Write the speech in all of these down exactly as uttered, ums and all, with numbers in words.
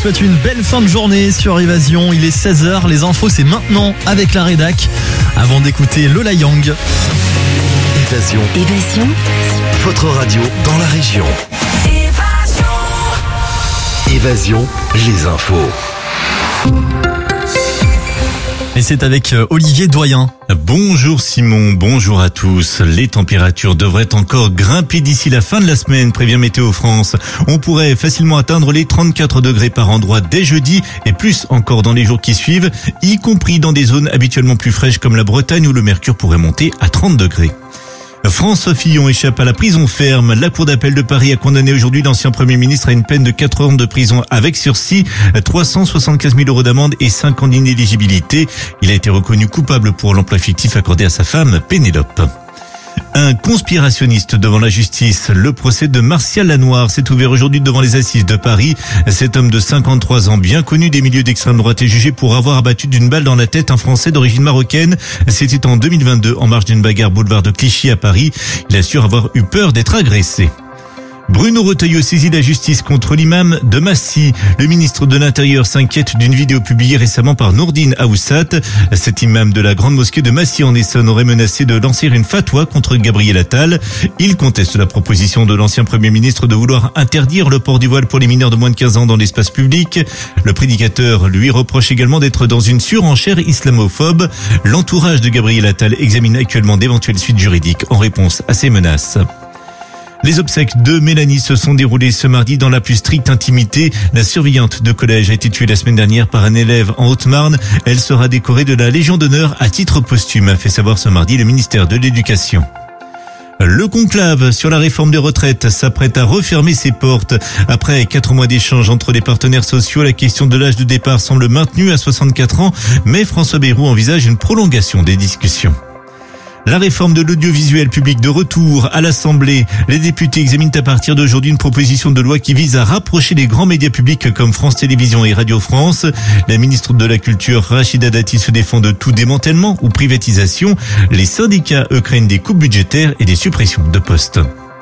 souhaite une belle fin de journée sur Évasion. Il est seize heures, les infos c'est maintenant avec la rédac. Avant d'écouter Lola Young. Évasion. Évasion. Votre radio dans la région. Évasion. Évasion, les infos. Et c'est avec Olivier Doyen. Bonjour Simon, bonjour à tous. Les températures devraient encore grimper d'ici la fin de la semaine, prévient Météo France. On pourrait facilement atteindre les trente-quatre degrés par endroit dès jeudi et plus encore dans les jours qui suivent, y compris dans des zones habituellement plus fraîches comme la Bretagne où le mercure pourrait monter à trente degrés. François Fillon échappe à la prison ferme. La Cour d'appel de Paris a condamné aujourd'hui l'ancien Premier ministre à une peine de quatre ans de prison avec sursis, trois cent soixante-quinze mille euros d'amende et cinq ans d'inéligibilité. Il a été reconnu coupable pour l'emploi fictif accordé à sa femme Pénélope. Un conspirationniste devant la justice. Le procès de Martial Lanoir s'est ouvert aujourd'hui devant les assises de Paris. Cet homme de cinquante-trois ans, bien connu des milieux d'extrême droite, est jugé pour avoir abattu d'une balle dans la tête un Français d'origine marocaine. C'était en deux mille vingt-deux, en marge d'une bagarre boulevard de Clichy à Paris. Il assure avoir eu peur d'être agressé. Bruno Retailleau saisit la justice contre l'imam de Massy. Le ministre de l'Intérieur s'inquiète d'une vidéo publiée récemment par Nourdine Aoussat. Cet imam de la grande mosquée de Massy en Essonne aurait menacé de lancer une fatwa contre Gabriel Attal. Il conteste la proposition de l'ancien Premier ministre de vouloir interdire le port du voile pour les mineurs de moins de quinze ans dans l'espace public. Le prédicateur lui reproche également d'être dans une surenchère islamophobe. L'entourage de Gabriel Attal examine actuellement d'éventuelles suites juridiques en réponse à ces menaces. Les obsèques de Mélanie se sont déroulées ce mardi dans la plus stricte intimité. La surveillante de collège a été tuée la semaine dernière par un élève en Haute-Marne. Elle sera décorée de la Légion d'honneur à titre posthume, a fait savoir ce mardi le ministère de l'Éducation. Le conclave sur la réforme des retraites s'apprête à refermer ses portes. Après quatre mois d'échanges entre les partenaires sociaux, la question de l'âge de départ semble maintenue à soixante-quatre ans, mais François Bayrou envisage une prolongation des discussions. La réforme de l'audiovisuel public de retour à l'Assemblée. Les députés examinent à partir d'aujourd'hui une proposition de loi qui vise à rapprocher les grands médias publics comme France Télévisions et Radio France. La ministre de la Culture, Rachida Dati, se défend de tout démantèlement ou privatisation. Les syndicats, eux, craignent des coupes budgétaires et des suppressions de postes.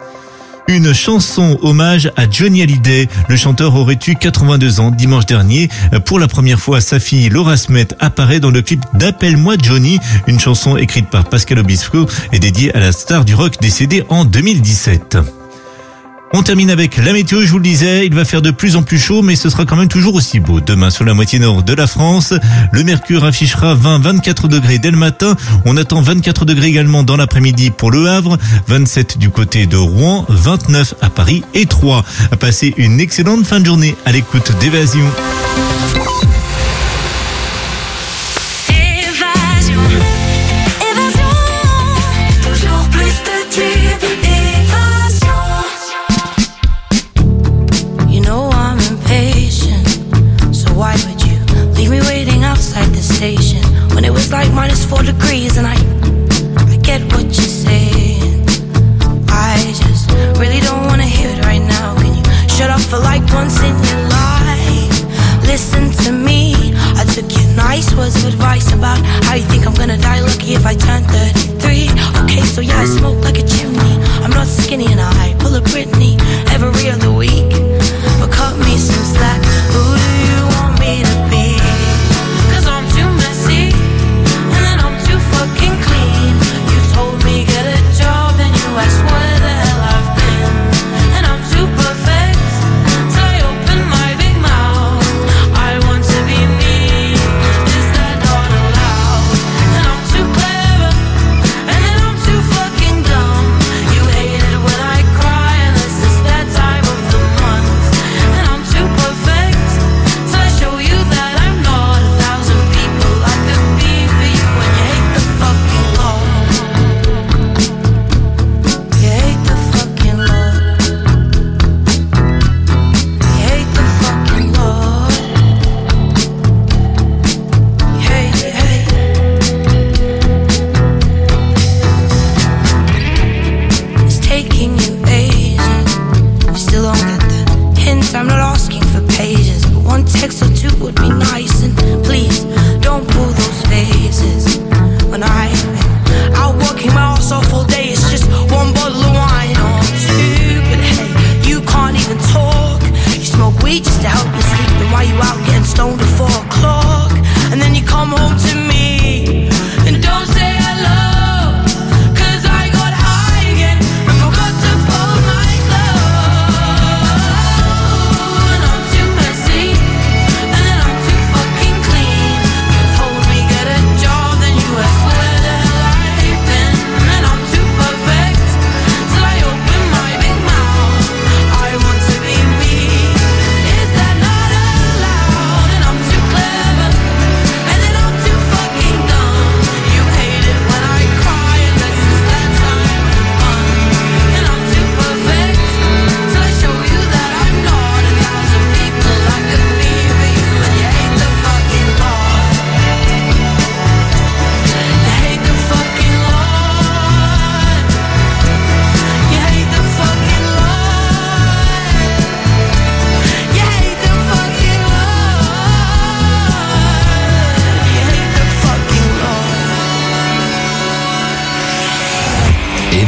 Une chanson hommage à Johnny Hallyday. Le chanteur aurait eu quatre-vingt-deux ans dimanche dernier. Pour la première fois, sa fille Laura Smet apparaît dans le clip d'Appelle-moi Johnny, une chanson écrite par Pascal Obispo et dédiée à la star du rock décédée en deux mille dix-sept. On termine avec la météo, je vous le disais, il va faire de plus en plus chaud, mais ce sera quand même toujours aussi beau. Demain, sur la moitié nord de la France, le mercure affichera vingt à vingt-quatre degrés dès le matin. On attend vingt-quatre degrés également dans l'après-midi pour Le Havre, vingt-sept du côté de Rouen, vingt-neuf à Paris et Troyes. À passer une excellente fin de journée à l'écoute d'Évasion. When it was like minus four degrees and I, I get what you're saying. I just really don't wanna hear it right now. Can you shut up for like once in your life? Listen to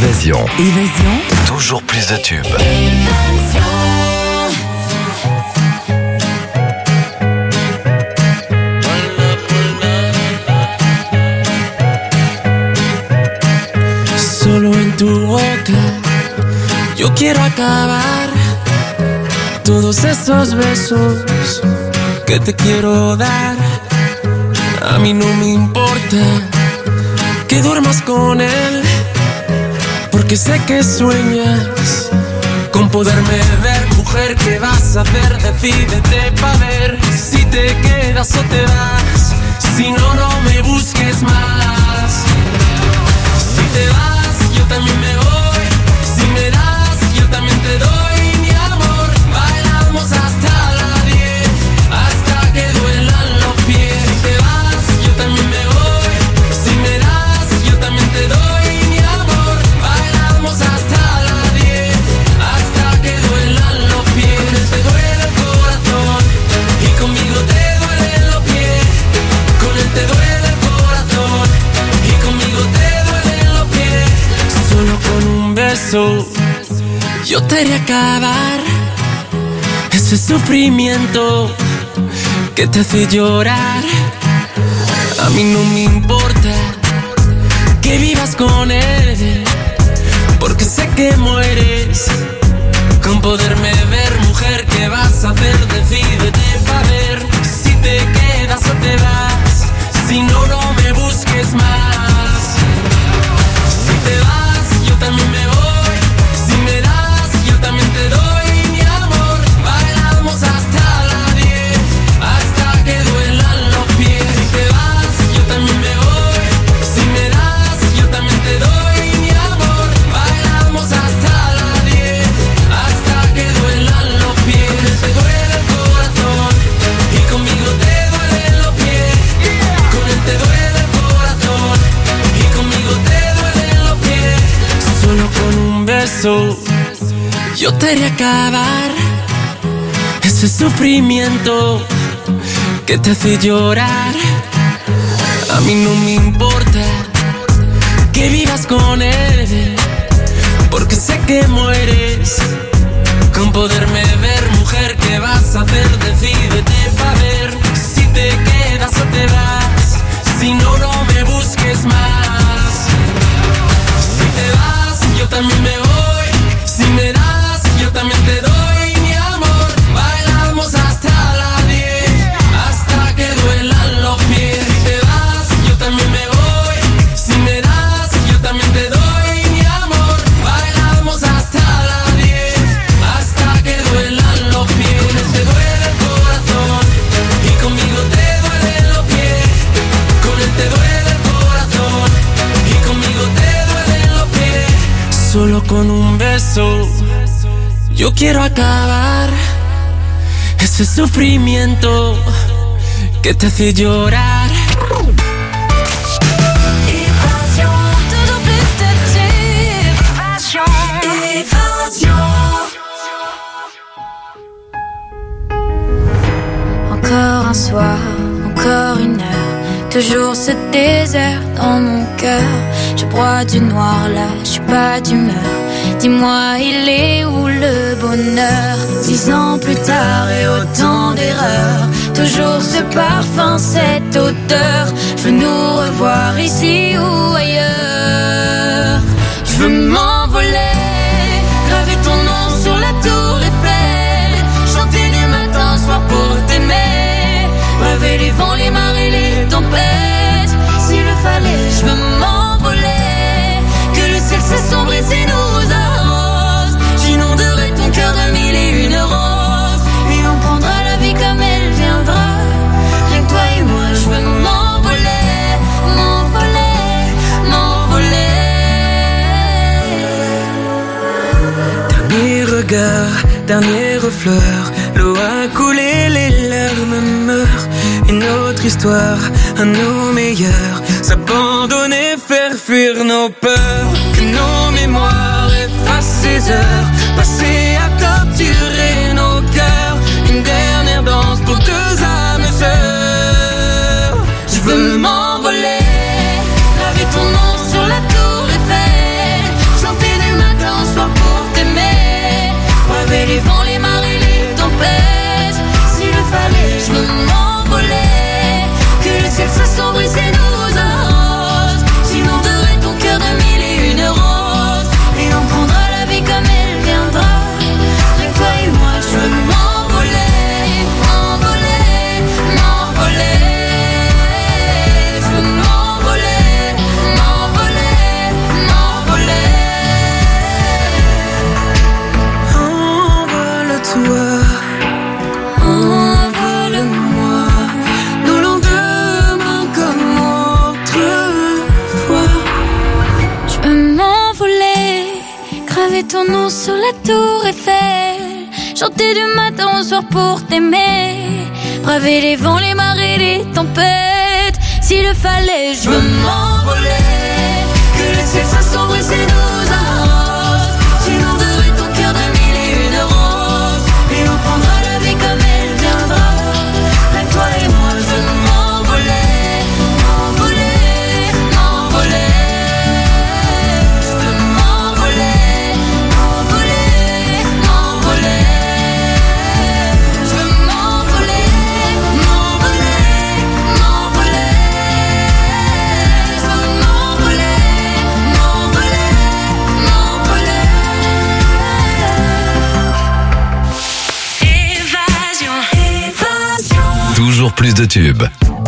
Évasion. Évasion. Toujours plus de tubes. Solo en tu boca yo quiero acabar todos esos besos que te quiero dar. A mí no me importa que duermas con él, porque sé que sueñas con poderme ver. Mujer, ¿qué vas a hacer? Decídete pa' ver si te quedas o te vas. Si no, no me busques más. Si te vas, yo también me voy. Si me das, yo también te doy mi amor. Bailamos hasta las diez, hasta que duelan los pies. Si te vas, yo también me voy. Si me das, yo también te doy mi amor. Bailamos hasta las diez, hasta que duelan los pies. Con él te duele el corazón y conmigo te duelen los pies. Con él te duele el corazón y conmigo te duelen los pies. Solo con un beso yo te haré acabar ese sufrimiento que te hace llorar. A mí no me importa que vivas con él, porque sé que mueres con poderme ver. Mujer, ¿qué vas a hacer? Decídete pa' ver si te quedas o te vas. Si no, no me busques más. Si te vas, yo también me voy. Si me das, yo también te doy mi amor. Bailamos hasta las diez, hasta que duelan los pies. Si te vas, yo también me voy. Si me das, yo también te doy mi amor. Bailamos hasta las diez, hasta que duelan los pies. Con él te duele el corazón y conmigo te duelen los pies. Con él te duele el corazón y conmigo te duelen los pies. Solo con un beso yo te haré acabar ese sufrimiento que te hace llorar. A mí no me importa que vivas con él, porque sé que mueres con poderme ver. Mujer, ¿qué vas a hacer? Decídete pa' ver si te quedas o te vas. Si no, no me busques más. Si te vas, yo también me voy. Si me das, yo también te doy mi amor. Bailamos hasta las diez, hasta que duelan los pies. Si te vas, yo también me voy. Si me das, yo también te doy mi amor. Bailamos hasta las diez, hasta que duelan los pies. Con él te duele el corazón y conmigo te duelen los pies. Con él te duele el corazón y conmigo te duelen los pies. Solo con un beso yo quiero acabar ese sufrimiento que te hace llorar. Évasion, toujours plus de tubes. Évasion, évasion. Encore un soir, encore une heure, toujours ce désert dans mon cœur. Je broie du noir là, je suis pas d'humeur. Dis-moi, il est où le bonheur? Dix ans plus tard et autant d'erreurs, toujours ce parfum, cette odeur. Je veux nous revoir ici ou ailleurs. Je veux m'envoler, graver ton nom sur la tour Eiffel, chanter du matin au soir pour t'aimer, rêver les vents, les marées, les tempêtes. S'il le fallait, je veux m'envoler, que le ciel s'assombrit et nous arrose. J'inonderai ton cœur de mille et une roses, et on prendra la vie comme elle viendra. Rien que toi et moi, je veux m'envoler, m'envoler, m'envoler. Dernier regard, dernière fleur, l'eau a coulé, les larmes meurent. Une autre histoire, à nos meilleurs, s'abandonner, faire fuir nos peurs. Que nos mémoires effacent ces heures passées à torturer nos cœurs. Une dernière danse pour deux âmes sœurs. Je veux m'envoler, graver ton nom sur la tour Eiffel, chanter graver ton nom sur la tour Eiffel, chanter du matin au soir pour t'aimer, braver les vents, les marées, les tempêtes. S'il le fallait, je veux m'envoler, que le ciel soit sombre et c'est nous arrose. J'inonderai ton cœur de mille et une roses, et on prendra la vie comme elle viendra. Avec toi et moi, je veux m'envoler, m'envoler, m'envoler. Je veux m'envoler, m'envoler, m'envoler. Je veux m'envoler, m'envoler, m'envoler. Je veux m'envoler, m'envoler, m'envoler. Évasion, évasion. Toujours plus de tubes.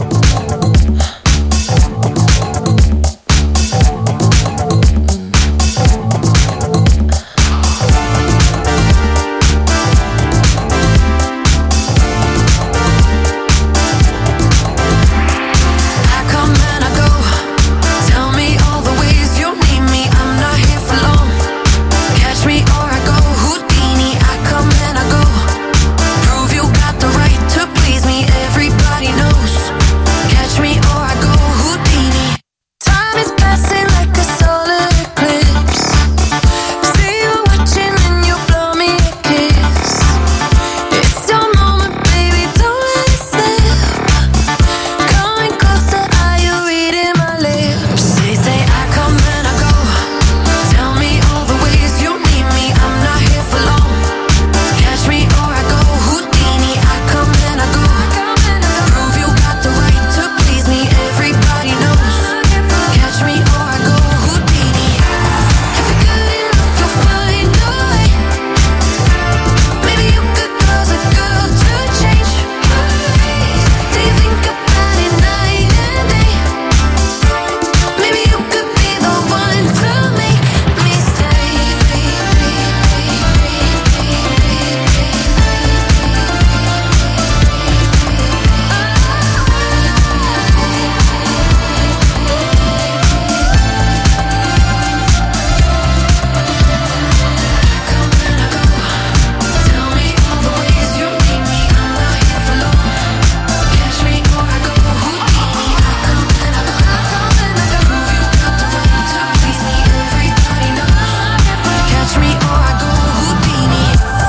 I come and I go. Tell me all the ways you need me. I'm not here for long. Catch me or I go Houdini. I come and I go. Prove you got the right to please me. Everybody knows. Catch me or I go Houdini. Time is passing like a solar eclipse. See you watching and you blow me a kiss. It's your moment, baby. Don't let it slip. Coming closer, are you reading my lips? They say I come and I go. Tell me all the ways you need me. I'm not here for long. Catch me or I go Houdini. I come and I go. Prove you got the right to please me. Everybody knows. Catch me or I go Houdini. If you're good enough, you'll find a way. Maybe you could cause a girl to change. Do you think about it night and day? Maybe you could be the one to make me stay. Come and I go. Tell me all the ways you need me. I'm not here for long. Catch me or I go Houdini. I come and I go. Prove you got the right to please me. Everybody knows. Catch me or I go Houdini.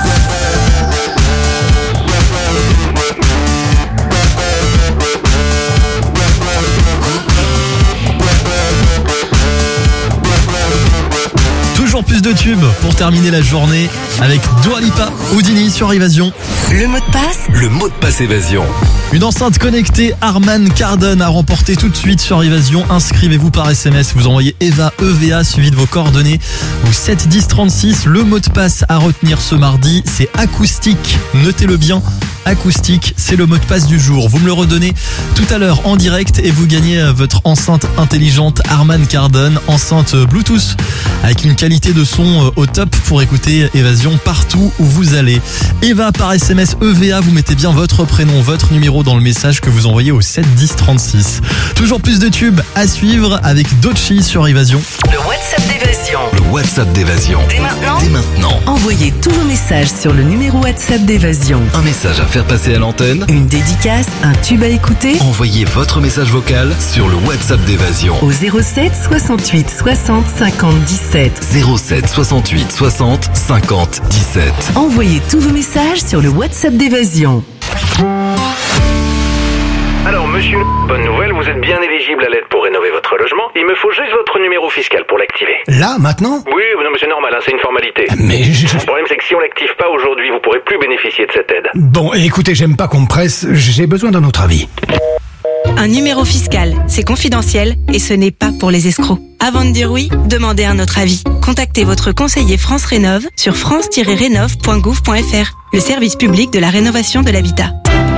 Toujours plus de tubes pour terminer la journée avec Dua Lipa, Houdini sur Évasion. Le mot de passe, Le mot de passe évasion. Une enceinte connectée Harman Kardon à remporter tout de suite sur Évasion. Inscrivez-vous par S M S, vous envoyez EVA, E V A suivi de vos coordonnées au sept dix trente-six. Le mot de passe à retenir ce mardi, c'est acoustique. Notez-le bien. Acoustique, c'est le mot de passe du jour. Vous me le redonnez tout à l'heure en direct et vous gagnez votre enceinte intelligente Harman Kardon, enceinte Bluetooth avec une qualité de son au top pour écouter Évasion partout où vous allez. Eva par S M S E V A, vous mettez bien votre prénom, votre numéro dans le message que vous envoyez au sept dix trente-six. Toujours plus de tubes à suivre avec Dochi sur Évasion. le WhatsApp d'Évasion. Le WhatsApp d'évasion. Dès maintenant, Dès maintenant. envoyez tous vos messages sur le numéro WhatsApp d'Évasion. Un message à faire passer à l'antenne. Une dédicace, un tube à écouter Envoyez votre message vocal sur le WhatsApp d'évasion. au zéro sept soixante-huit soixante cinquante dix-sept. zéro sept soixante-huit soixante cinquante dix-sept. Envoyez tous vos messages sur le WhatsApp d'Évasion. Alors, monsieur, bonne nouvelle, vous êtes bien éligible à l'aide pour rénover votre logement. Il me faut juste votre numéro fiscal pour l'activer. Là, maintenant? Oui, non, mais c'est normal, hein, c'est une formalité. Mais je... Le problème, c'est que si on l'active pas aujourd'hui, vous pourrez plus bénéficier de cette aide. Bon, écoutez, j'aime pas qu'on me presse, j'ai besoin d'un autre avis. Un numéro fiscal, c'est confidentiel et ce n'est pas pour les escrocs. Avant de dire oui, demandez un autre avis. Contactez votre conseiller France Rénov sur france tiret rénov point gouv point f r, le service public de la rénovation de l'habitat.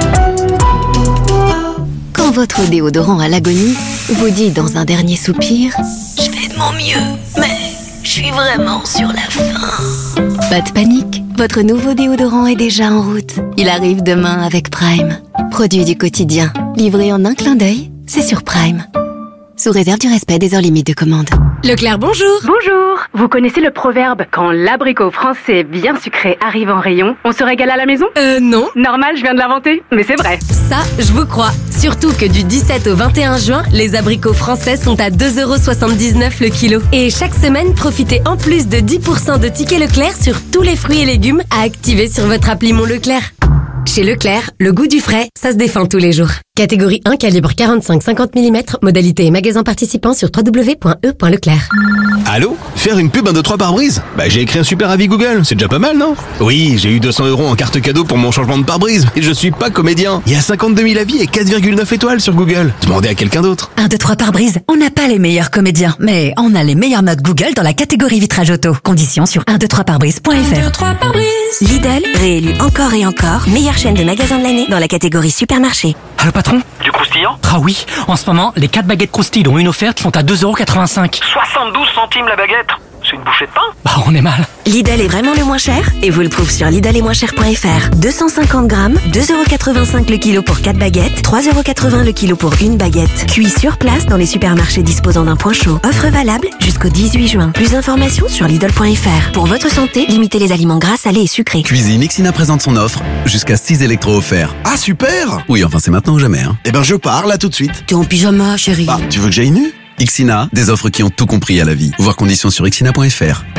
Quand votre déodorant à l'agonie vous dit dans un dernier soupir « Je fais de mon mieux, mais je suis vraiment sur la fin ». Pas de panique, votre nouveau déodorant est déjà en route. Il arrive demain avec Prime. Produit du quotidien, livré en un clin d'œil, c'est sur Prime. Sous réserve du respect des heures limites de commande. Leclerc, bonjour. Bonjour. Vous connaissez le proverbe « Quand l'abricot français bien sucré arrive en rayon, on se régale à la maison » ? Euh, non. Normal, je viens de l'inventer, mais c'est vrai. Ça, je vous crois. Surtout que du dix-sept au vingt et un juin, les abricots français sont à deux euros soixante-dix-neuf le kilo. Et chaque semaine, profitez en plus de dix pour cent de tickets Leclerc sur tous les fruits et légumes à activer sur votre appli Mon Leclerc. Chez Leclerc, le goût du frais, ça se défend tous les jours. Catégorie un, calibre quarante-cinq à cinquante millimètres, modalité et magasin participant sur w w w point e point leclerc. Allô ? Faire une pub un deux trois pare-brise ? Bah j'ai écrit un super avis Google, c'est déjà pas mal, non ? Oui, j'ai eu deux cents euros en carte cadeau pour mon changement de pare-brise, et je suis pas comédien. Il y a cinquante-deux mille avis et quatre virgule neuf étoiles sur Google. Demandez à quelqu'un d'autre. un deux trois pare-brise, on n'a pas les meilleurs comédiens, mais on a les meilleures notes Google dans la catégorie vitrage auto. Conditions sur un deux trois pare-brise point f r. un deux trois pare-brise. Lidl, réélu encore et encore, meilleure chaîne de magasins de l'année dans la catégorie supermarché. Allô patron ? Du croustillant ? Ah oui, en ce moment, les quatre baguettes croustilles dont une offerte sont à deux euros quatre-vingt-cinq. soixante-douze centimes la baguette. C'est une bouchée de pain ? Bah on est mal. Lidl est vraiment le moins cher et vous le prouve sur lidl et moins cher point f r. deux cent cinquante grammes, deux euros quatre-vingt-cinq le kilo pour quatre baguettes, trois euros quatre-vingts le kilo pour une baguette. Cuit sur place dans les supermarchés disposant d'un point chaud. Offre valable jusqu'au dix-huit juin. Plus d'informations sur lidl point f r. Pour votre santé, limitez les aliments gras, salés et sucrés. Cuisine Ixina présente son offre, jusqu'à six électros offerts. Ah super ! Oui, enfin c'est maintenant ou jamais. Hein. Eh ben je pars là tout de suite. T'es en pyjama, chérie. Bah, tu veux que j'aille nu ? Ixina, des offres qui ont tout compris à la vie. Voir conditions sur ixina point f r.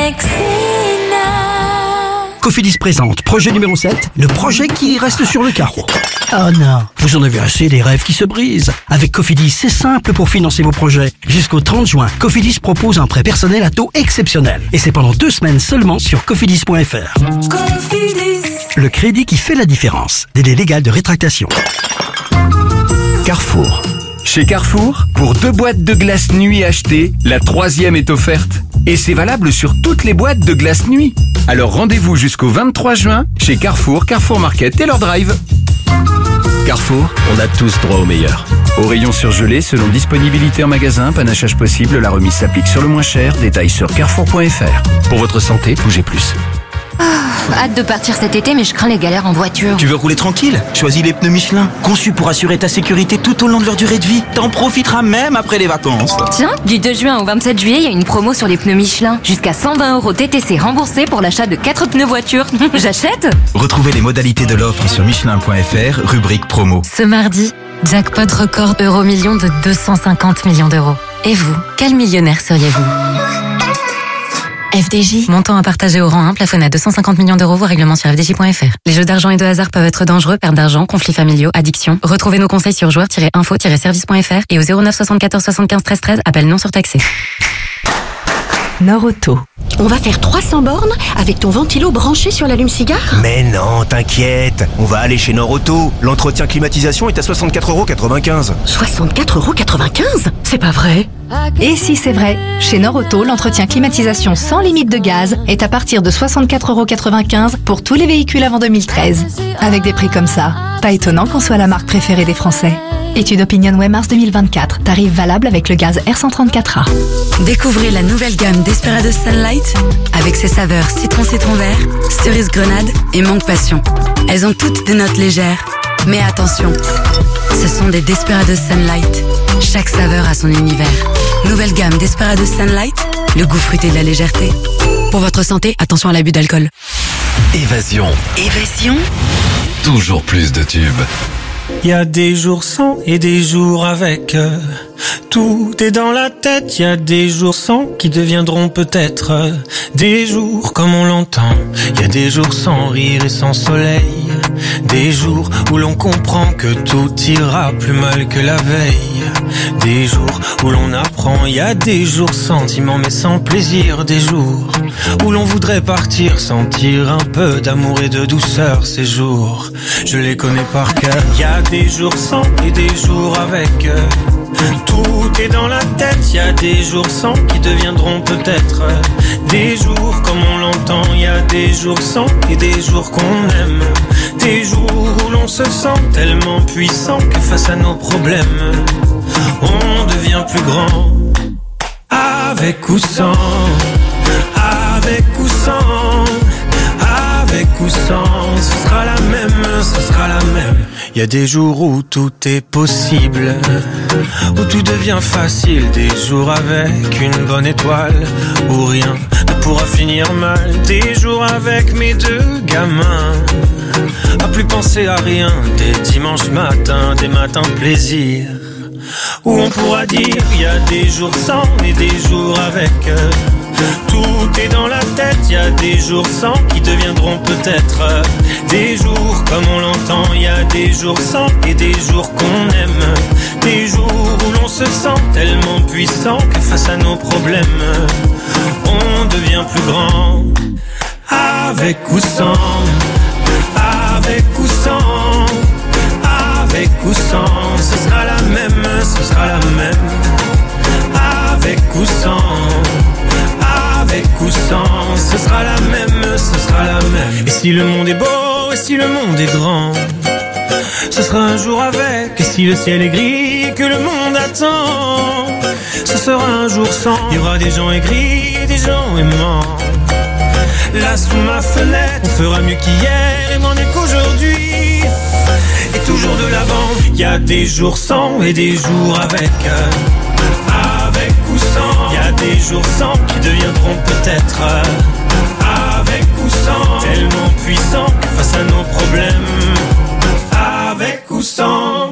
Cofidis présente, projet numéro sept, le projet qui reste sur le carreau. Oh non, vous en avez assez des rêves qui se brisent. Avec Cofidis, c'est simple pour financer vos projets. Jusqu'au trente juin, Cofidis propose un prêt personnel à taux exceptionnel. Et c'est pendant deux semaines seulement sur cofidis point f r. Cofidis. Le crédit qui fait la différence. Délai légal de rétractation. Carrefour. Chez Carrefour, pour deux boîtes de glace nuit achetées, la troisième est offerte. Et c'est valable sur toutes les boîtes de glace nuit. Alors rendez-vous jusqu'au vingt-trois juin chez Carrefour, Carrefour Market et leur drive. Carrefour, on a tous droit au meilleur. Au rayon surgelé, selon disponibilité en magasin, panachage possible, la remise s'applique sur le moins cher. Détails sur carrefour point f r. Pour votre santé, bougez plus. Ah, hâte de partir cet été, mais je crains les galères en voiture. Tu veux rouler tranquille ? Choisis les pneus Michelin, conçus pour assurer ta sécurité tout au long de leur durée de vie. T'en profiteras même après les vacances. Tiens, du deux juin au vingt-sept juillet, il y a une promo sur les pneus Michelin. Jusqu'à cent vingt euros T T C remboursés pour l'achat de quatre pneus voiture. J'achète ? Retrouvez les modalités de l'offre sur michelin point f r, rubrique promo. Ce mardi, jackpot record euro million de deux cent cinquante millions d'euros. Et vous, quel millionnaire seriez-vous ? F D J. Montant à partager au rang un, plafonné à deux cent cinquante millions d'euros, voire règlement sur f d j point f r. Les jeux d'argent et de hasard peuvent être dangereux, perte d'argent, conflits familiaux, addiction. Retrouvez nos conseils sur joueurs tiret info tiret service point f r et au zéro neuf soixante-quatorze soixante-quinze treize treize, appel non surtaxé. Nord-Auto. On va faire trois cents bornes avec ton ventilo branché sur l'allume-cigare ? Mais non, t'inquiète, on va aller chez Nord-Auto. L'entretien climatisation est à soixante-quatre euros quatre-vingt-quinze. soixante-quatre euros quatre-vingt-quinze ? C'est pas vrai ? Et si c'est vrai, chez Nord-Auto, l'entretien climatisation sans limite de gaz est à partir de soixante-quatre euros quatre-vingt-quinze pour tous les véhicules avant deux mille treize. Avec des prix comme ça, pas étonnant qu'on soit la marque préférée des Français. Étude Opinionway mars deux mille vingt-quatre. Tarif valable avec le gaz R cent trente-quatre A. Découvrez la nouvelle gamme Desperados Sunlight avec ses saveurs citron-citron vert, cerise grenade et mangue passion. Elles ont toutes des notes légères. Mais attention, ce sont des Desperados Sunlight. Chaque saveur a son univers. Nouvelle gamme Desperados Sunlight, le goût fruité de la légèreté. Pour votre santé, attention à l'abus d'alcool. Évasion. Évasion. Toujours plus de tubes. Il y a des jours sans et des jours avec. Tout est dans la tête. Il y a des jours sans qui deviendront peut-être des jours comme on l'entend. Il y a des jours sans rire et sans soleil. Des jours où l'on comprend que tout ira plus mal que la veille. Des jours où l'on apprend. Il y a des jours sentiments mais sans plaisir. Des jours où l'on voudrait partir, sentir un peu d'amour et de douceur. Ces jours, je les connais par cœur. Il y a des jours sans et des jours avec. Tout est dans la tête. Il y a des jours sans qui deviendront peut-être des jours comme on l'entend. Il y a des jours sans et des jours qu'on aime. Des jours où l'on se sent tellement puissant que face à nos problèmes on devient plus grand. Avec ou sans, avec ou sans, avec ou sans, ce sera la même, ce sera la même. y a des jours où tout est possible, où tout devient facile, des jours avec une bonne étoile, où rien ne pourra finir mal, des jours avec mes deux gamins, à plus penser à rien, des dimanches matins, des matins de plaisir, où on pourra dire y a des jours sans et des jours avec. Tout est dans la tête, y a des jours sans qui deviendront peut-être des jours comme on l'entend. Y a des jours sans et des jours qu'on aime, des jours où l'on se sent tellement puissant que face à nos problèmes on devient plus grand. Avec ou sans, avec ou sans, avec ou sans, ce sera la même, ce sera la même. Avec ou sans, avec ou sans, ce sera la même, ce sera la même. Et si le monde est beau, et si le monde est grand, ce sera un jour avec. Et si le ciel est gris et que le monde attend, ce sera un jour sans. Il y aura des gens aigris et des gens aimants. Là sous ma fenêtre, on fera mieux qu'hier et moins mieux qu'aujourd'hui, et toujours de l'avant. Il y a des jours sans et des jours avec. Avec ou sans, il y a des jours sans qui deviendront peut-être avec ou sans, tellement puissants que face à nos problèmes. Avec ou sans.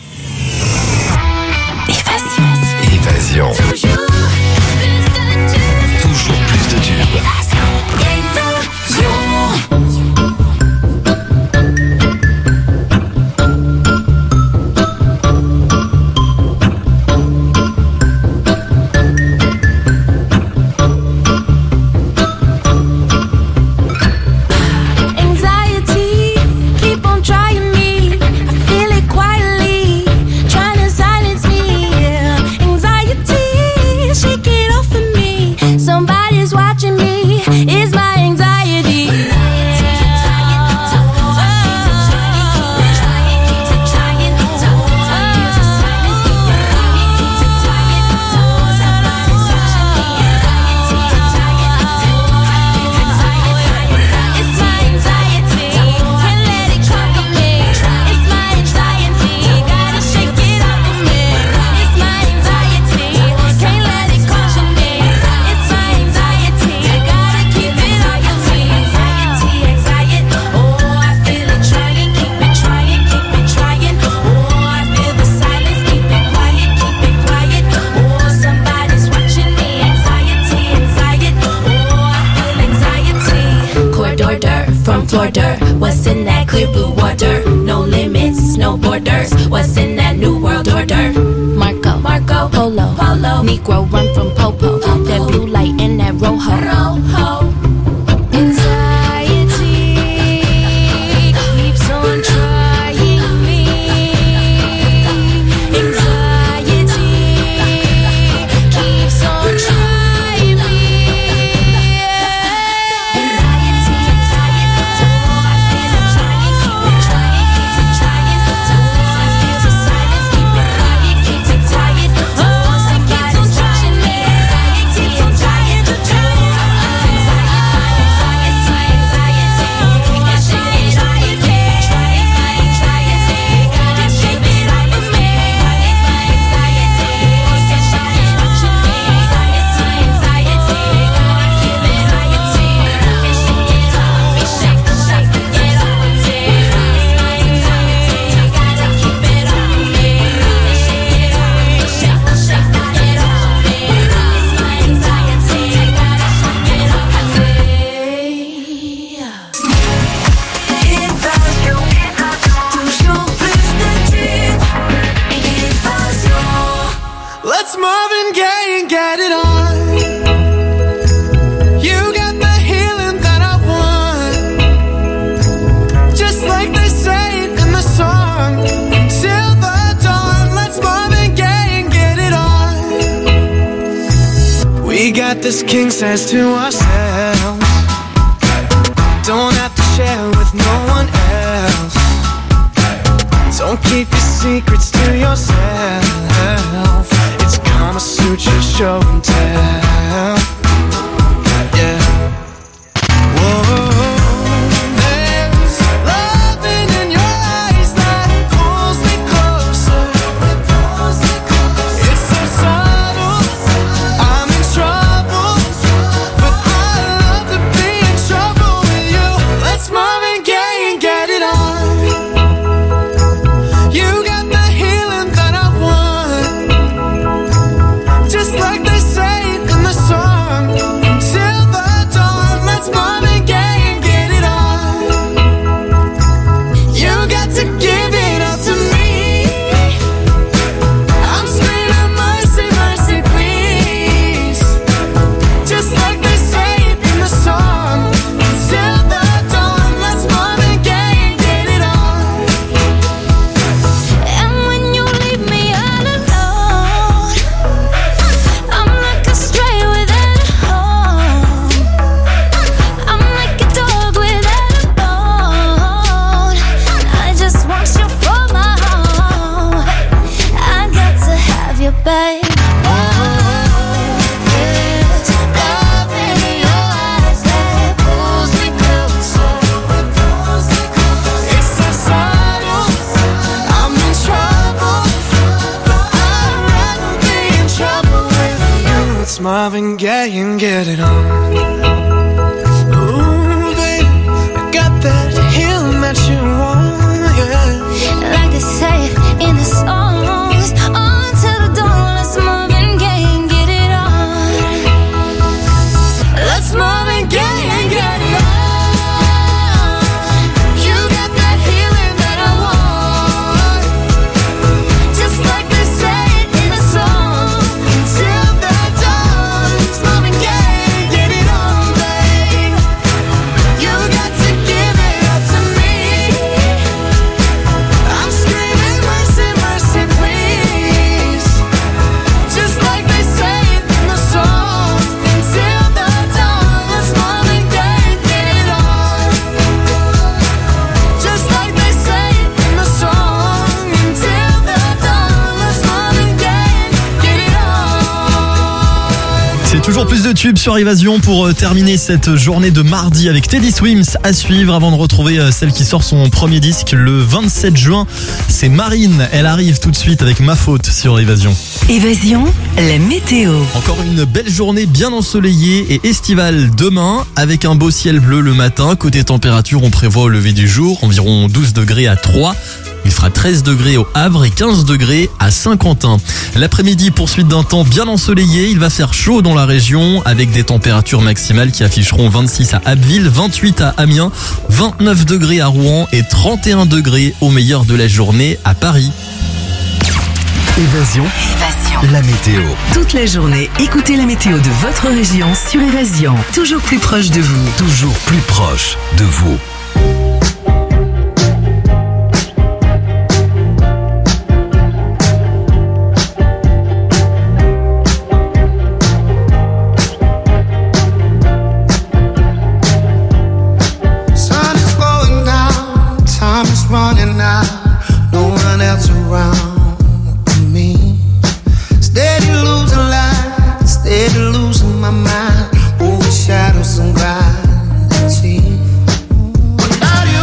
Évasion. Évasion. Toujours plus de tubes. What's in that clear blue water? No limits, no borders. What's in that new world order? Marco, Marco, Polo, Polo. Negro run from Popo. Popo. That blue light in that rojo. Rojo. Anxiety keeps on trying me. Anxiety keeps on trying me. Let's Marvin Gaye and get it on. You got the healing that I want, just like they say in the song. Till the dawn, let's Marvin Gaye and get it on. We got this king size to ourselves, don't have to share with no one else. Don't keep your secrets to yourself. It's Kama Sutra show and tell. Yeah. Whoa. There's loving in your eyes that Marvin Gaye and get it on. Ooh, baby, I got that healing that you want, yeah. Like they say in the songs, until the dawn, let's Marvin Gaye and get it on. Let's Marvin Gaye and get it on. You got that healing that I want, just like they say in the song, until the dawn, let's Marvin Gaye, get it on, babe. You got to give it up to me. I'm screaming mercy, mercy, please. Just like they say in the song, until the dawn, let's Marvin Gaye, get it on. Just like they say in the song, until the dawn, let's Marvin Gaye, get it on. C'est toujours plus de tubes sur Évasion pour euh, terminer cette journée de mardi avec Teddy Swims à suivre avant de retrouver euh, celle qui sort son premier disque le vingt-sept juin. C'est Marine, elle arrive tout de suite avec Ma Faute sur Évasion. Évasion, la météo. Encore une belle journée bien ensoleillée et estivale demain avec un beau ciel bleu le matin. Côté température, on prévoit au lever du jour environ douze degrés à Troyes. Il fera treize degrés au Havre et quinze degrés à Saint-Quentin. L'après-midi, poursuite d'un temps bien ensoleillé. Il va faire chaud dans la région avec des températures maximales qui afficheront vingt-six à Abbeville, vingt-huit à Amiens, vingt-neuf degrés à Rouen et trente et un degrés au meilleur de la journée à Paris. Évasion, la météo. Toute la journée, écoutez la météo de votre région sur Évasion. Toujours plus proche de vous. Toujours plus proche de vous. Sun is going down, time is running out, no one else around me. Steady losing light, steady losing my mind, overshadow some gravity. Without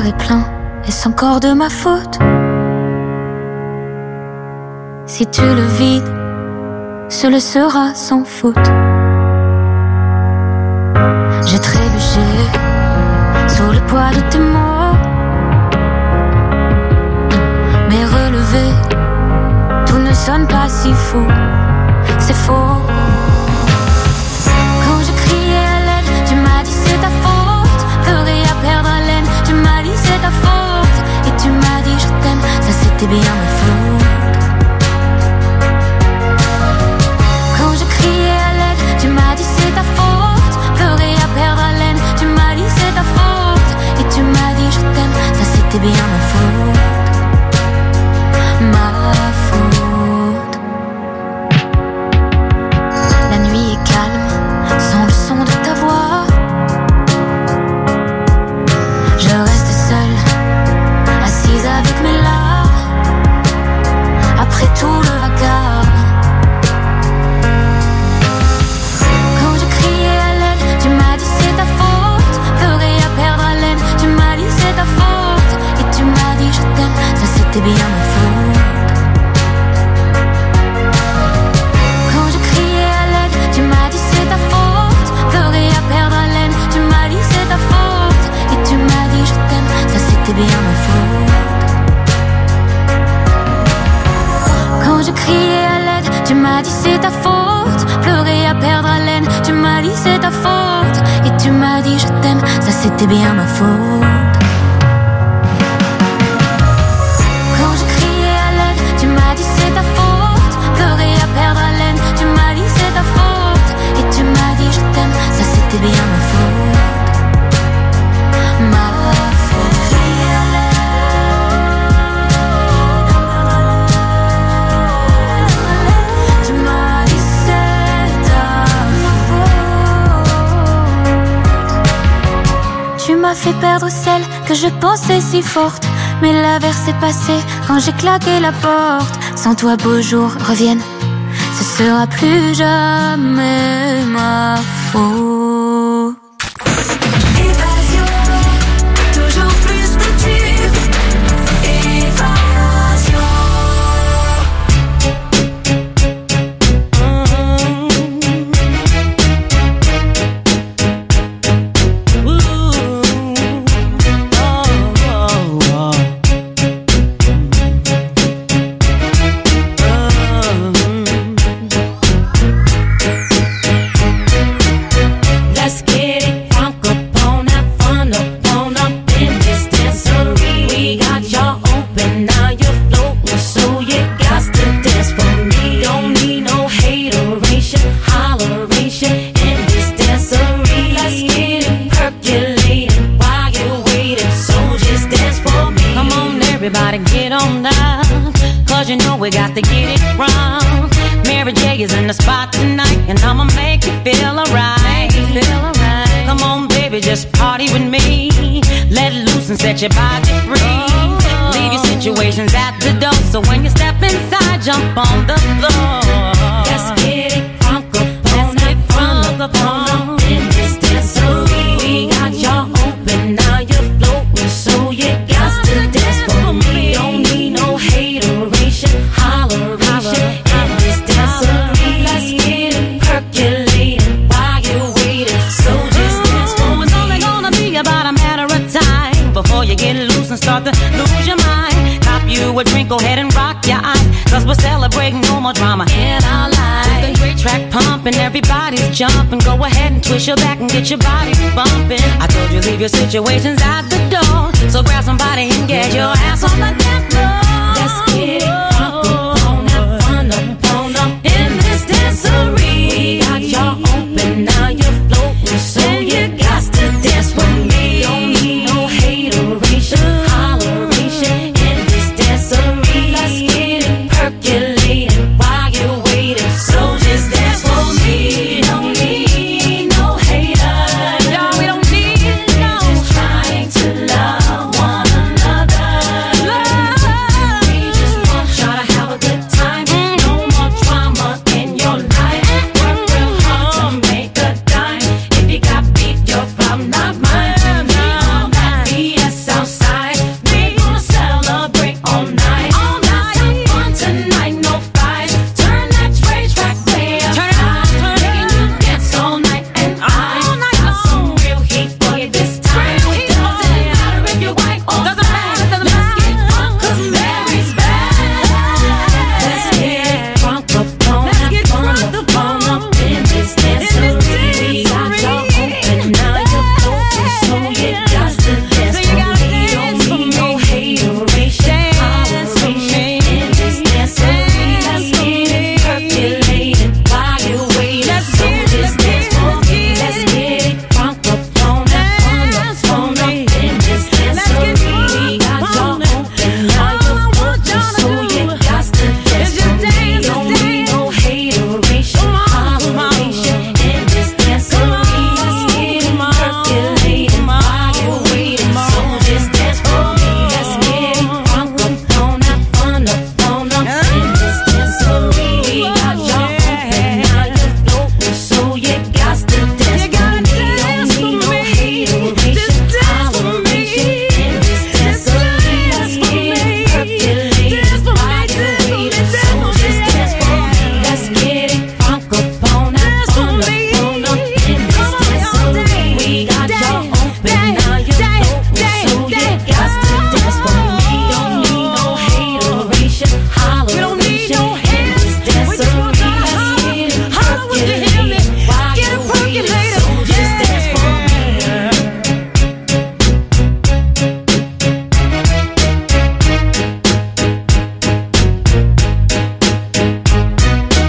est plein, est-ce encore de ma faute? Si tu le vides, ce le sera sans faute. J'ai trébuché sous le poids de tes mots, mais relevé, tout ne sonne pas si faux. C'est faux. Quand je criais à l'aide, tu m'as dit c'est ta faute. Pleurer à perdre haleine, tu m'as dit c'est ta faute. Et tu m'as dit je t'aime, ça c'était bien ma faute. Quand je criais à l'aide, tu m'as dit c'est ta faute. Pleurer à perdre haleine, tu m'as dit c'est ta faute. Et tu m'as dit je t'aime, ça c'était bien ma faute. Ma faute. La nuit est calme, sans le son de ta voix. Je reste seule, assise avec mes larmes. Après tout le vacarme. Quand je criais à l'aide, tu m'as dit c'est ta faute. Pleurer à perdre haleine, tu m'as dit c'est ta faute. Et tu m'as dit je t'aime, ça c'était bien ma faute. Quand je criais à l'aide, tu m'as dit c'est ta faute. Pleurer à perdre haleine, tu m'as dit c'est ta faute. Et tu m'as dit je t'aime, ça c'était bien ma faute. Quand je criais à l'aide, tu m'as dit c'est ta faute. Pleurer à perdre haleine, tu m'as dit c'est ta faute. Et tu m'as dit je t'aime, ça c'était bien ma faute. Quand je criais à l'aide, tu m'as dit c'est ta faute. Pleurer à perdre haleine, tu m'as dit c'est ta faute. Et tu m'as dit je t'aime, ça c'était bien ma faute. Ma faute. Tu m'as dit c'est ta faute. Tu m'as fait perdre celle que je pensais si forte. Mais l'averse est passée quand j'ai claqué la porte. Sans toi beaux jours reviennent, ce sera plus jamais ma faute. Évasion, toujours plus de tubes. Évasion. Let's get it crunk up on that fun up on up in this dancery. We got y'all open, now you're floating, so you got to dance for me. Don't need no hateration, holleration in this dancery. Let's get it percolating while you're waiting, so just dance for me. Come on, everybody, get on down, cause you know we got to get it wrong. Mary J is in the spot tonight, and I'ma make you feel alright. Feel alright. Come on, baby, just party with me. Let loose and set your body free. Leave your situations at the door, so when you step inside, jump on the floor. Let's get it crunk up on that fun up on up in this dancery. We got y'all open, now you're floating, so you got to dance for me. Don't need no hateration, holleration in this dancery. Let's get it percolating while you're waiting, so just dance for me. It's only gonna be about a matter of time before you get loose and start to lose your mind. Cop you a drink, go ahead and rock your eyes, cause we're celebrating no more drama in our lives. With a great track pumping, everybody's jumping. Go ahead and twist your back and get your body bumping. I told you leave your situations at the door, so grab somebody and get your ass on the dance floor. Let's get it crunk up on that fun up on up in this dancery. We got y'all open, now you're floating, so you got to dance for me. Don't need no hateration, holleration in this dancery. Let's get it percolating while you're waiting, so just dance for me. Don't need no haters, Y'all, we don't need no. just trying to love one another.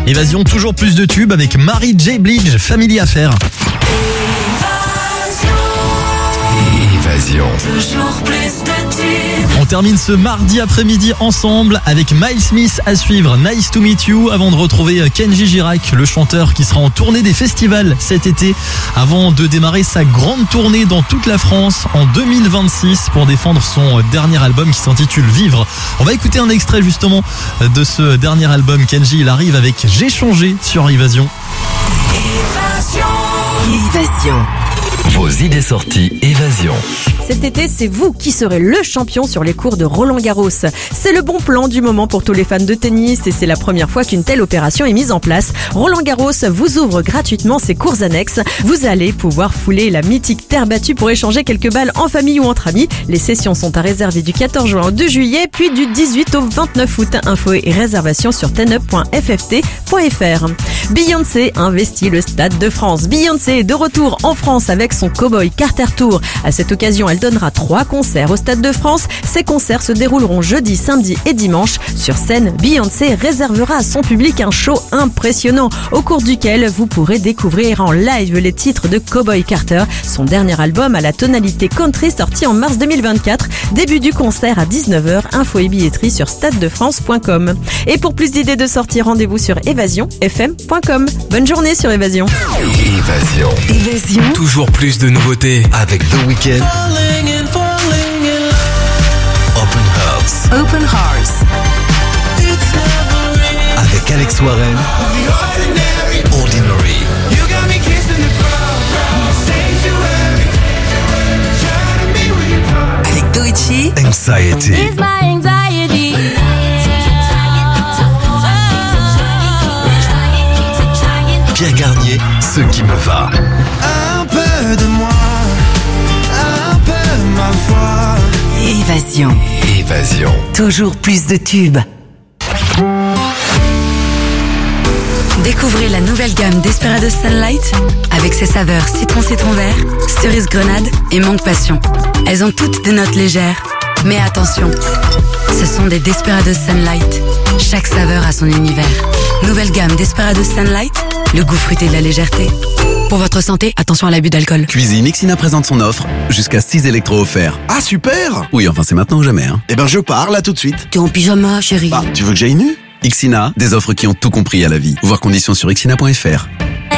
Évasion, toujours plus de tubes avec Mary J. Blige, Family Affair. Évasion. Toujours plus de tubes. On termine ce mardi après-midi ensemble avec Miles Smith à suivre, Nice to Meet You, avant de retrouver Kenji Girac, le chanteur qui sera en tournée des festivals cet été, avant de démarrer sa grande tournée dans toute la France en deux mille vingt-six pour défendre son dernier album qui s'intitule Vivre. On va écouter un extrait justement de ce dernier album. Kenji, il arrive avec J'ai changé sur Évasion. Évasion. Vos idées sorties Évasion. Cet été, c'est vous qui serez le champion sur les cours de Roland-Garros. C'est le bon plan du moment pour tous les fans de tennis et c'est la première fois qu'une telle opération est mise en place. Roland-Garros vous ouvre gratuitement ses cours annexes. Vous allez pouvoir fouler la mythique terre battue pour échanger quelques balles en famille ou entre amis. Les sessions sont à réserver du quatorze juin au deux juillet, puis du dix-huit au vingt-neuf août. Infos et réservations sur ten up point f f t point f r. Beyoncé investit le Stade de France. Beyoncé est de retour en France avec son Cowboy Carter Tour. À cette occasion, elle donnera trois concerts au Stade de France. Ces concerts se dérouleront jeudi, samedi et dimanche. Sur scène, Beyoncé réservera à son public un show impressionnant au cours duquel vous pourrez découvrir en live les titres de Cowboy Carter, son dernier album à la tonalité country sorti en mars deux mille vingt-quatre. Début du concert à dix-neuf heures. Info et billetterie sur stade de france point com. Et pour plus d'idées de sortie, rendez-vous sur évasion f m point com. Bonne journée sur Évasion. Évasion. Évasion. Toujours plus de nouveautés avec The Weeknd. Open Hearts. Open Hearts. Avec Alex Warren. Ordinary. Avec Doichi. Anxiety. Pierre Garnier, Ce qui me va. Un peu de moi, un peu ma foi. Évasion. Évasion. Toujours plus de tubes. Découvrez la nouvelle gamme Desperados Sunlight avec ses saveurs citron citron vert, cerise grenade et mangue passion. Elles ont toutes des notes légères, mais attention, ce sont des Desperados Sunlight. Chaque saveur a son univers. Nouvelle gamme Desperados Sunlight, le goût fruité de la légèreté. Pour votre santé, attention à l'abus d'alcool. Cuisine, Ixina présente son offre, jusqu'à six électros offerts. Ah, super! Oui, enfin c'est maintenant ou jamais. Hein. Eh ben, je pars là tout de suite. T'es en pyjama, chérie. Ah, tu veux que j'aille nu? Ixina, des offres qui ont tout compris à la vie. Voir conditions sur ixina point f r.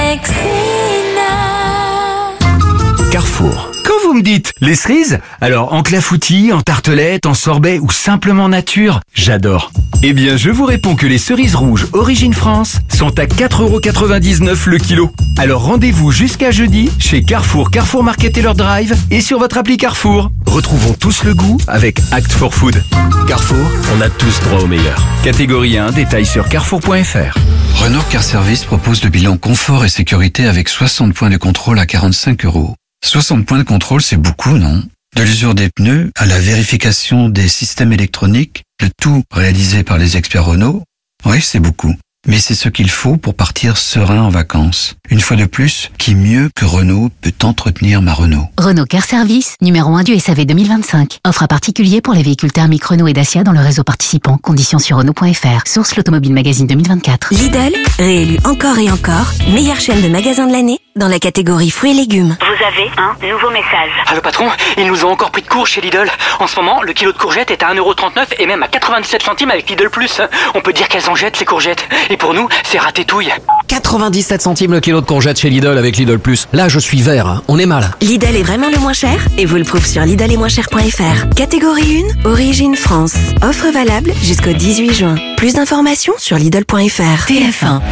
Carrefour. Quand vous me dites les cerises, alors en clafoutis, en tartelette, en sorbet ou simplement nature, j'adore. Eh bien, je vous réponds que les cerises rouges Origine France sont à quatre euros quatre-vingt-dix-neuf le kilo. Alors rendez-vous jusqu'à jeudi chez Carrefour, Carrefour Market et leur drive et sur votre appli Carrefour. Retrouvons tous le goût avec Act for Food. Carrefour, on a tous droit au meilleur. Catégorie un, détail sur carrefour point f r. Renault Car Service propose le bilan confort et sécurité avec soixante points de contrôle à quarante-cinq euros. soixante points de contrôle, c'est beaucoup, non? De l'usure des pneus à la vérification des systèmes électroniques, le tout réalisé par les experts Renault. Oui, c'est beaucoup. Mais c'est ce qu'il faut pour partir serein en vacances. Une fois de plus, qui mieux que Renault peut entretenir ma Renault? Renault Car Service, numéro un du S A V deux mille vingt-cinq. Offre à particulier pour les véhicules thermiques Renault et Dacia dans le réseau participant. Conditions sur Renault point f r. Source l'Automobile Magazine deux mille vingt-quatre. Lidl, réélu encore et encore, meilleure chaîne de magasins de l'année dans la catégorie fruits et légumes. Vous avez un nouveau message. Ah, le patron, ils nous ont encore pris de court chez Lidl. En ce moment, le kilo de courgettes est à un euro trente-neuf et même à quatre-vingt-dix-sept centimes avec Lidl Plus. On peut dire qu'elles en jettent, ces courgettes. Et pour nous, c'est ratétouille. quatre-vingt-dix-sept centimes le kilo de courgettes chez Lidl avec Lidl Plus. Là, je suis vert, hein. On est mal. Lidl est vraiment le moins cher et vous le prouve sur lidl et moins cher point f r. Catégorie un, Origine France. Offre valable jusqu'au dix-huit juin. Plus d'informations sur lidl point f r. T F un.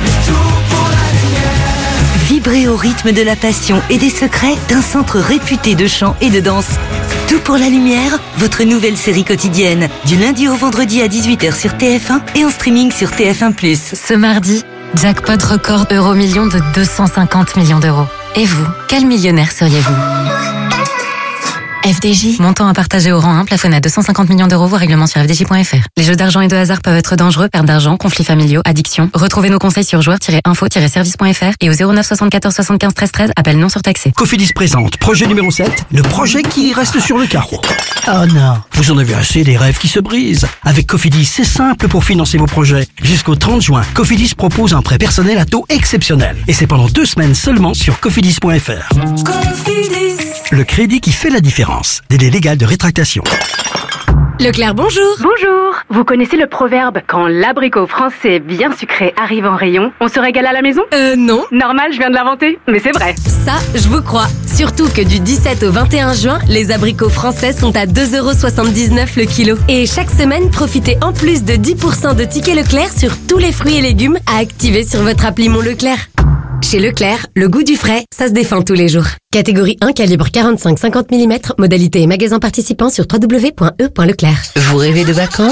Vibrez au rythme de la passion et des secrets d'un centre réputé de chant et de danse. Tout pour la lumière, votre nouvelle série quotidienne. Du lundi au vendredi à dix-huit heures sur T F un et en streaming sur T F un plus. Ce mardi, jackpot record euro-million de deux cent cinquante millions d'euros. Et vous, quel millionnaire seriez-vous? F D J. Montant à partager au rang un, plafonné à deux cent cinquante millions d'euros, voire règlement sur f d j point f r. Les jeux d'argent et de hasard peuvent être dangereux, perte d'argent, conflits familiaux, addiction. Retrouvez nos conseils sur joueurs tiret info tiret service point f r et au zéro neuf soixante-quatorze soixante-quinze treize treize, appel non surtaxé. Cofidis présente projet numéro sept, le projet qui reste sur le carreau. Oh non, vous en avez assez des rêves qui se brisent. Avec Cofidis, c'est simple pour financer vos projets. Jusqu'au trente juin, Cofidis propose un prêt personnel à taux exceptionnel. Et c'est pendant deux semaines seulement sur cofidis point f r. Cofidis. Le crédit qui fait la différence. Délai légal de rétractation. Leclerc, bonjour. Bonjour. Vous connaissez le proverbe, quand l'abricot français bien sucré arrive en rayon, on se régale à la maison? Euh, non. Normal, je viens de l'inventer, mais c'est vrai. Ça, je vous crois. Surtout que du dix-sept au vingt et un juin, les abricots français sont à deux euros soixante-dix-neuf le kilo. Et chaque semaine, profitez en plus de dix pour cent de tickets Leclerc sur tous les fruits et légumes à activer sur votre appli Mon Leclerc. Chez Leclerc, le goût du frais, ça se défend tous les jours. Catégorie un, calibre quarante-cinq à cinquante millimètres, modalité et magasin participant sur w w w point e point leclerc. Vous rêvez de vacances?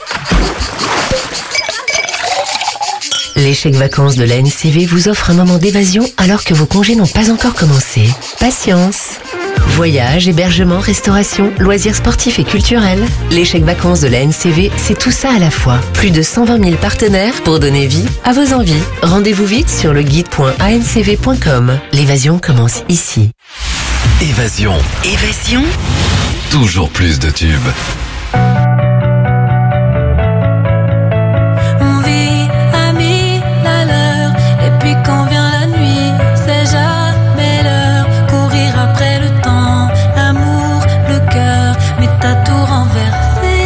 Les chèques vacances de la N C V vous offrent un moment d'évasion alors que vos congés n'ont pas encore commencé. Patience. Voyage, hébergement, restauration, loisirs sportifs et culturels. Les chèques vacances de la N C V, c'est tout ça à la fois. Plus de cent vingt mille partenaires pour donner vie à vos envies. Rendez-vous vite sur le guide point a n c v point com. L'évasion commence ici. Évasion. Évasion. Toujours plus de tubes. On vit à mille à l'heure, et puis quand vient la nuit, c'est jamais l'heure. Courir après le temps, l'amour, le cœur, mais t'as tout renversé.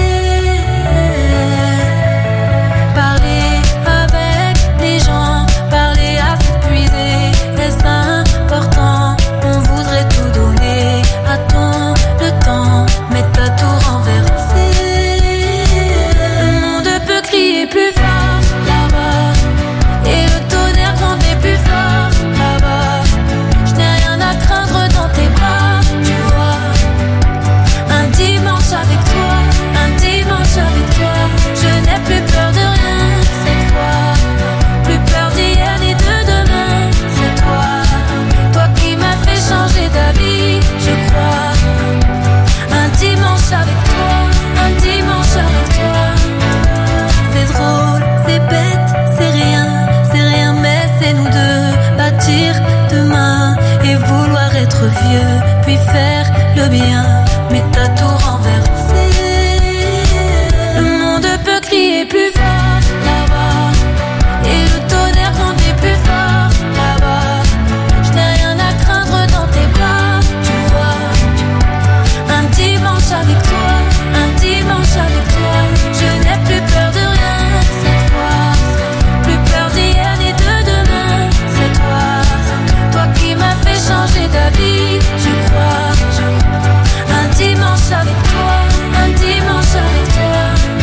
Parler avec les gens, parler à s'épuiser, est-ce important? On voudrait tout donner à ton le temps, mais t'as tout renversé. Le monde peut crier plus fort là-bas, et le tonnerre gronder plus fort là-bas. Je n'ai rien à craindre dans tes bras, tu vois. Un dimanche avec toi, un dimanche avec toi. Je n'ai plus peur de rien cette fois, plus peur d'hier ni de demain. C'est toi, toi qui m'as fait changer d'avis, je crois. Un dimanche avec toi, un dimanche avec toi. C'est drôle, c'est bête, c'est rien, c'est rien, mais c'est nous deux. Bâtir demain et vouloir être vieux, puis faire le bien, mais t'as tout renversé. Le monde peut crier plus fort là-bas, et le tonnerre gronder plus fort là-bas. Je n'ai rien à craindre dans tes bras, tu vois. Un dimanche avec toi, un dimanche avec toi. Je n'ai plus peur de rien cette fois, plus peur d'hier ni de demain. C'est toi, toi qui m'as fait changer d'avis, je crois. Un dimanche avec toi, un dimanche avec toi.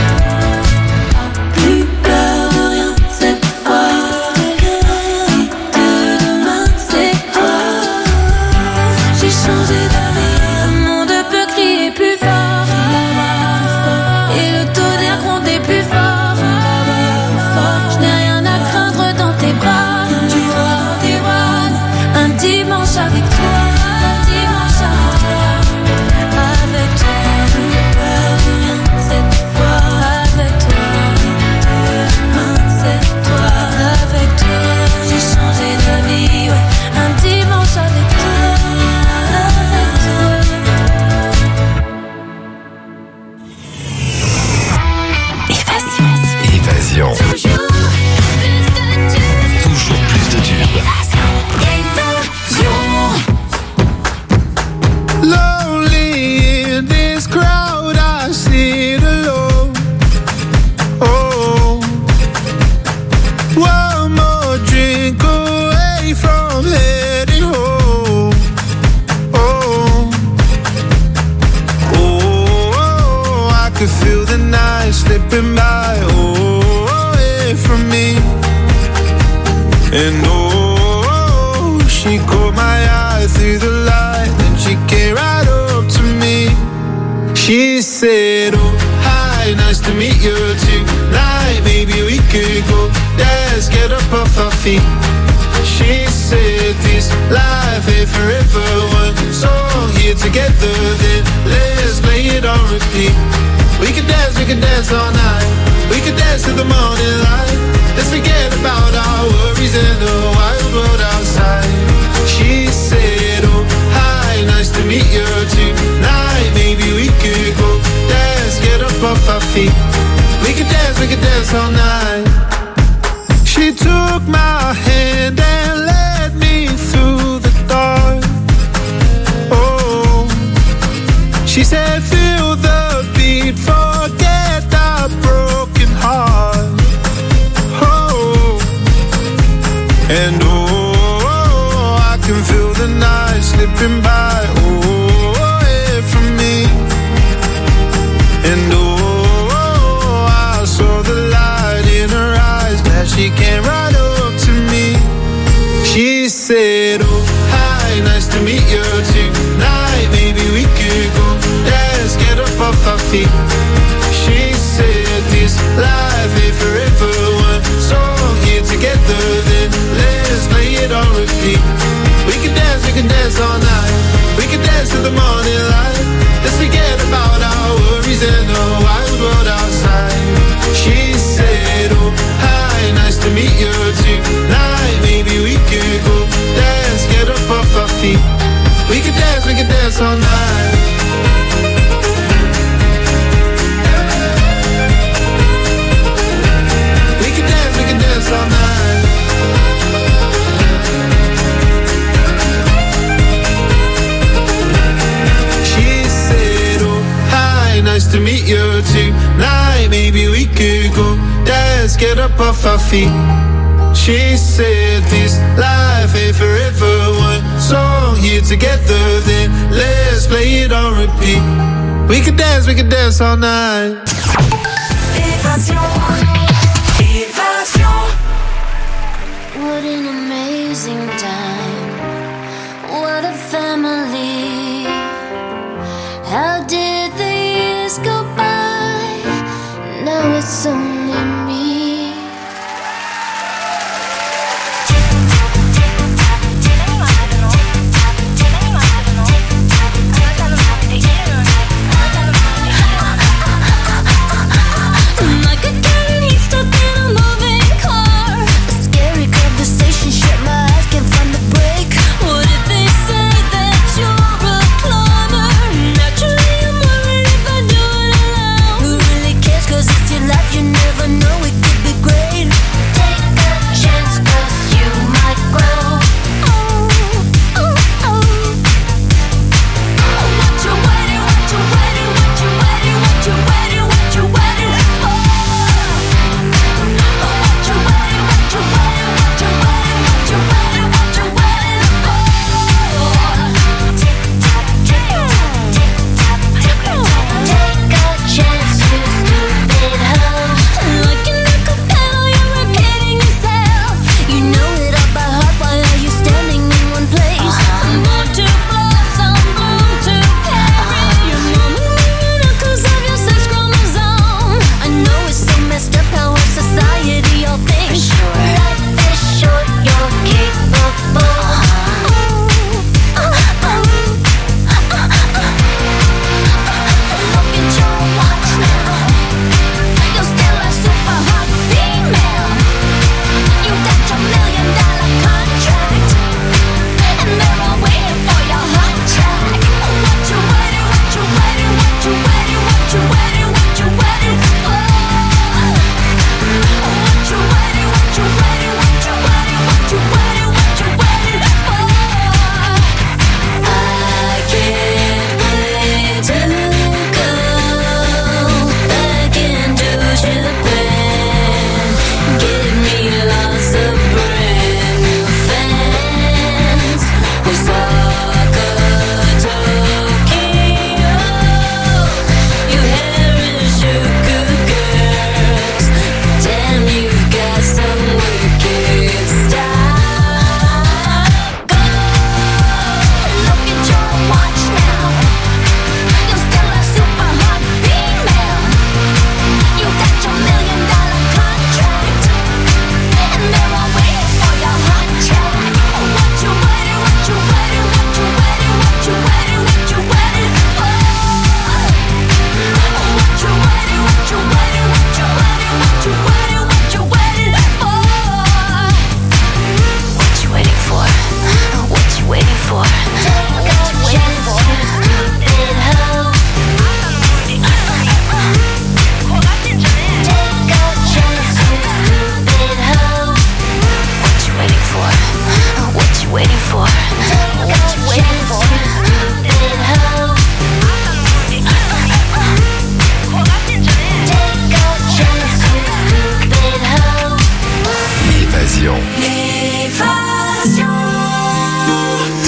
Plus peur de rien cette fois, ni de demain. C'est toi, j'ai changé d'avis. Le monde peut crier plus fort là-bas, et le tonnerre gronder plus fort là-bas. Je n'ai rien à craindre dans tes bras, tu vois, tu vois. Un dimanche avec toi, un dimanche avec toi. Avec toi, plus peur de rien cette fois. Avec toi, demain c'est toi. Avec toi, j'ai changé d'avis, ouais. Un dimanche avec toi, avec toi. Évasion. Toujours plus de tubes. Lonely in this crowd, I sit alone. Oh, one more drink away from heading home. Oh, oh, oh, I could feel the night slipping by. Oh, away from me. And oh, she caught my eye through the light, and she came right up to me. She said, oh, hi, nice to meet you tonight. Maybe we could go, let's get up off our feet. She said this life ain't forever. One song here together, then let's play it on repeat. We can dance, we can dance all night. We can dance till the morning light. Let's forget about our worries and the wild world outside. She said, oh, hi, nice to meet you tonight. Maybe we could go dance, get up off our feet. We could dance, we could dance all night. She took my hand and led me through the dark. Oh, she said, feel the beat, forget the broken heart. Oh, and oh, I can feel the night slipping by. Oh, away from me. And oh, I saw the light in her eyes. Glad she came right up to me. She said, oh, hi, nice to meet you tonight. Maybe we could go dance, get up off our feet. She said this life ain't forever. One song here together, then let's play it on repeat. We can dance, we can dance all night. We can dance till the morning light. Let's forget about our worries and the wild world outside. She said, oh, hi, nice to meet you tonight. Maybe we could go dance, get up off our feet. We can dance, we can dance all night. We can dance, we can dance all night. She said, oh, hi, nice to meet you tonight. Maybe we could go dance, get up off our feet. She said this life ain't forever. One song here together, then let's play it on repeat. We can dance, we can dance all night. Évasion, Évasion. What an amazing time. What a family. How did the years go by? Now it's only me. Like a cat in heat stuck in a moving car. A scary conversation, shut my eyes, can't find the break. What if they say that you're a cloner? Naturally I'm worried if I do it alone. Who really cares, cause it's your life, you never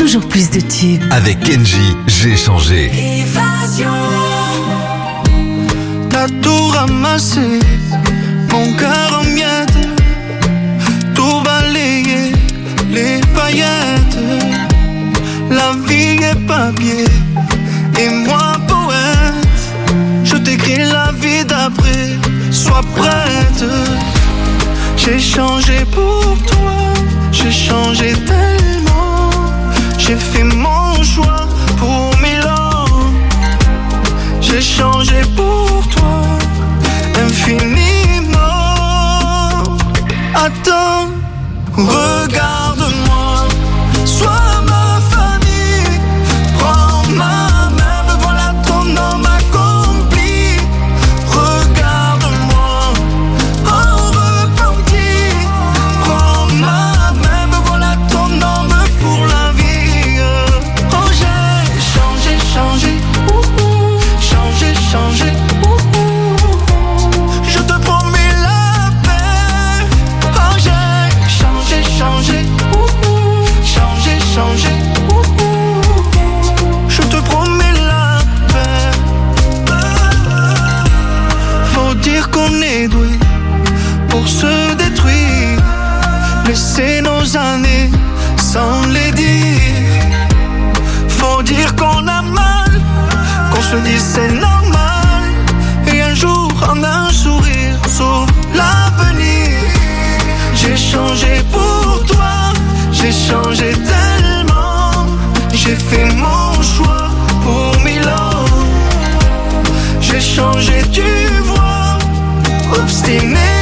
toujours plus de tubes. Avec Kenji, j'ai changé. T'as tout ramassé, mon cœur en miettes, tout balayé, les paillettes. La vie est papier, et moi poète. Je t'écris la vie d'après, sois prête. J'ai changé pour toi, j'ai changé tellement. J'ai fait mon choix pour Milan. J'ai changé pour toi, infiniment. Attends, regarde-moi, sois ma famille. Prends ma main, me voilà ton homme accompli. Regarde-moi, en repenti. Prends ma main, me voilà ton homme pour la vie. Oh, j'ai changé, changé, ouhou. Changé, changé, ouhou. Je te promets la paix. Oh, j'ai changé, changé, ouhou. Changé, changé, ouhou. Je te promets la paix. Faut dire qu'on est doué pour se détruire, laisser nos années sans les dire. Faut dire qu'on a mal, qu'on se dit c'est normal, et un jour en un sourire sauve l'avenir. J'ai changé pour toi, j'ai changé tellement. J'ai fait mon choix pour Milan. J'ai changé, tu vois, obstiné.